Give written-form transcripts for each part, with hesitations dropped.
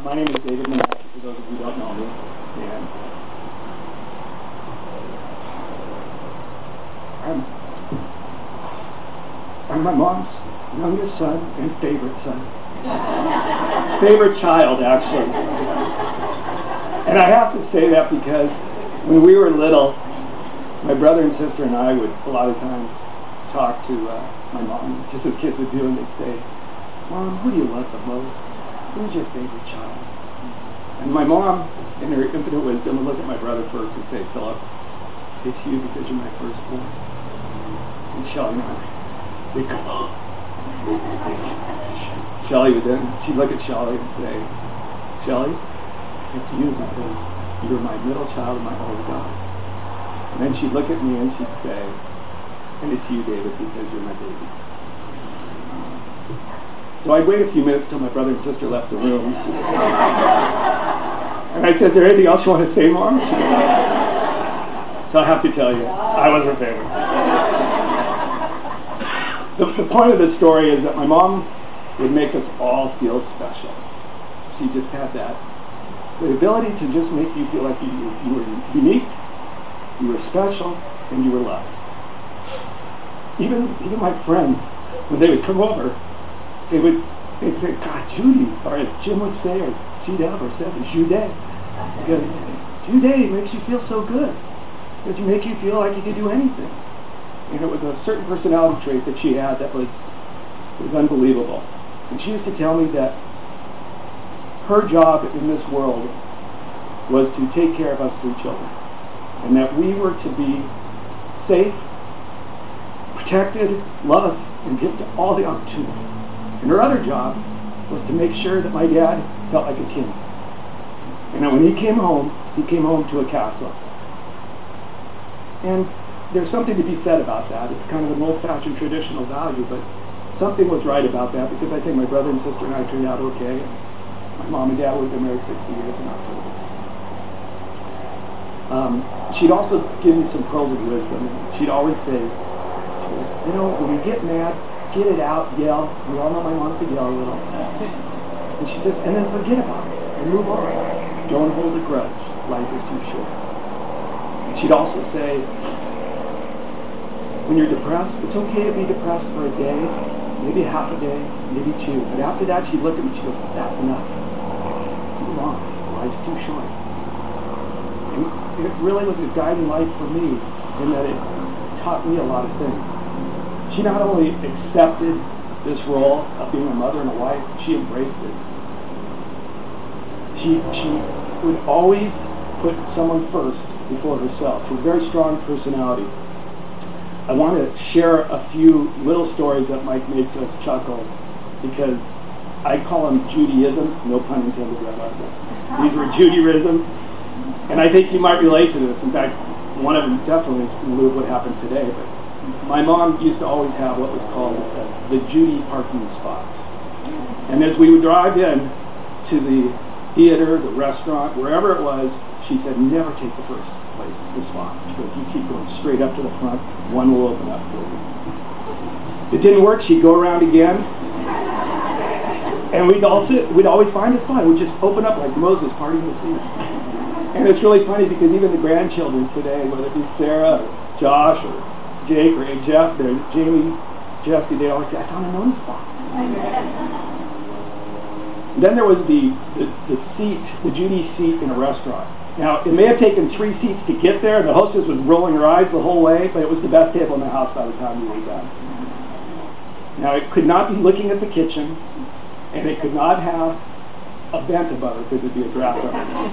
My name is David Manassi, for those of you who don't know me. And I'm my mom's youngest son and favorite son. Favorite child, actually. And I have to say that because when we were little, my brother and sister and I would a lot of times talk to my mom, just as kids would do, and they'd say, "Mom, who do you love the most? Who's your favorite child?" And my mom, in her infinite wisdom, would look at my brother first and say, "Philip, it's you because you're my firstborn." And Shelly and I, we'd go, "Oh." Shelly would then, she'd look at Shelly and say, "Shelly, it's you because you're my middle child and my only daughter." And then she'd look at me and she'd say, "And it's you, David, because you're my baby." So I'd wait a few minutes till my brother and sister left the room. And I said, "Is there anything else you want to say, Mom?" So I have to tell you, I was her favorite. The point of the story is that my mom would make us all feel special. She just had the ability to just make you feel like you were unique, you were special, and you were loved. Even my friends, when they would come over, they'd say, "God, Judy," or as Jim would say, or G-Dub, or Seth, Jude. Because Jude makes you feel so good. Because you make you feel like you could do anything. And it was a certain personality trait that she had that was unbelievable. And she used to tell me that her job in this world was to take care of us three children. And that we were to be safe, protected, loved, and given all the opportunity. And her other job was to make sure that my dad felt like a king. And that when he came home to a castle. And there's something to be said about that. It's kind of an old-fashioned traditional value, but something was right about that because I think my brother and sister and I turned out okay. And my mom and dad would have been married 60 years in October. She'd also give me some pearls of wisdom. She'd always say, "You know, when you get mad, get it out, yell." We all know my mom could yell a little. And she says, "And then forget about it and move on. Don't hold a grudge. Life is too short." And she'd also say, "When you're depressed, it's okay to be depressed for a day, maybe half a day, maybe two. But after that, she'd look at me and she goes, that's enough. Move on. Life's too short." And it really was a guiding light for me in that it taught me a lot of things. She not only accepted this role of being a mother and a wife, she embraced it. She would always put someone first before herself. She was a very strong personality. I want to share a few little stories that might make us chuckle because I call them Judaisms, no pun intended there, but these were Judaisms. And I think you might relate to this. In fact, one of them definitely is in lieu of what happened today. But my mom used to always have what was called the Judy parking spot. And as we would drive in to the theater, the restaurant, wherever it was, she said, "Never take the first place, the spot." She goes, "You keep going straight up to the front, one will open up for you." If it didn't work, she'd go around again, and we'd always find a spot. It would just open up like Moses parting the sea. And it's really funny because even the grandchildren today, whether it be Sarah, or Josh, or Jake, or Jeff, Jamie, Jesse, they always say, "I found a known spot." Then there was the seat, the Judy seat in a restaurant. Now, it may have taken 3 seats to get there, and the hostess was rolling her eyes the whole way, but it was the best table in the house by the time we were done. Now, it could not be looking at the kitchen, and it could not have a vent above it because it would be a draft underneath.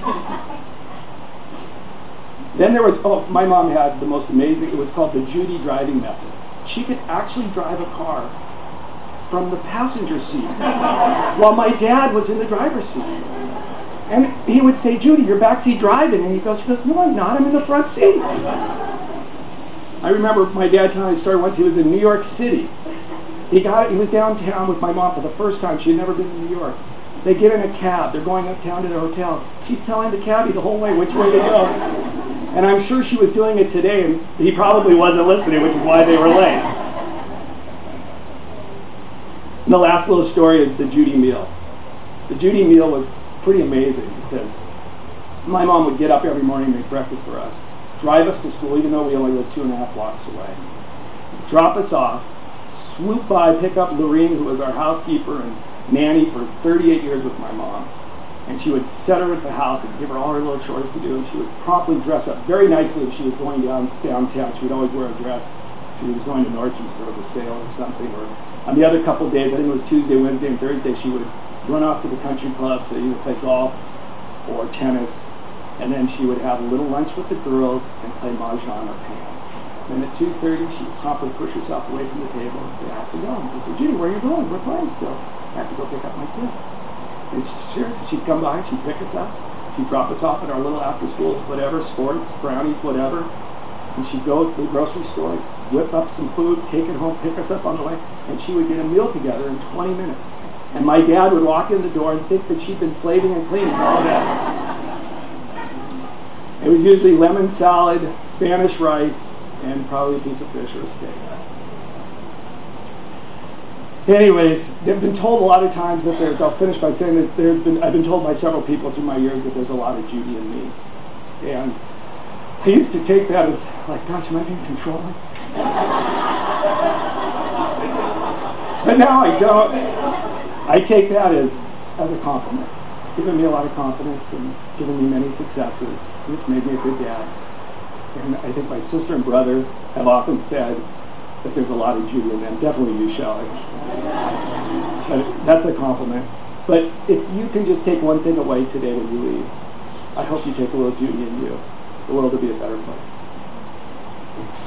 Then there was, my mom had the most amazing, it was called the Judy driving method. She could actually drive a car from the passenger seat while my dad was in the driver's seat. And he would say, "Judy, you're backseat driving." And she goes, "No, I'm not. I'm in the front seat." I remember my dad telling me a story once. He was in New York City. He was downtown with my mom for the first time. She had never been to New York. They get in a cab. They're going uptown to their hotel. She's telling the cabbie the whole way which way to go. And I'm sure she was doing it today, and he probably wasn't listening, which is why they were late. And the last little story is the Judy meal. The Judy meal was pretty amazing because my mom would get up every morning, make breakfast for us, drive us to school even though we only lived 2.5 blocks away, drop us off, swoop by, pick up Lorene, who was our housekeeper and nanny for 38 years with my mom, and she would set her at the house and give her all her little chores to do, and she would promptly dress up very nicely if she was going downtown. She would always wear a dress. She was going to Nordstrom's for a sale or something, or on the other couple days, I think it was Tuesday, Wednesday, and Thursday, she would run off to the country club to either play golf or tennis, and then she would have a little lunch with the girls and play mahjong or pan. And at 2:30, she would promptly push herself away from the table and say, I have to go. And I said, Judy, where are you going? We're playing still. I have to go pick up my kids. And she'd come by, she'd pick us up, she'd drop us off at our little after-school, whatever, sports, brownies, whatever. And she'd go to the grocery store, whip up some food, take it home, pick us up on the way, and she would get a meal together in 20 minutes. And my dad would walk in the door and think that she'd been slaving and cleaning all day. It was usually lemon salad, Spanish rice, and probably a piece of fish or a steak. Anyways, they've been told a lot of times that I'll finish by saying that I've been told by several people through my years that there's a lot of Judy in me. And I used to take that as, like, gosh, am I being controlling? But now I don't. I take that as a compliment. It's given me a lot of confidence and given me many successes. It's made me a good dad. And I think my sister and brother have often said that there's a lot of Judy in them. Definitely you, Shelley. But that's a compliment. But if you can just take one thing away today when you leave, I hope you take a little Judy in you. The world will be a better place.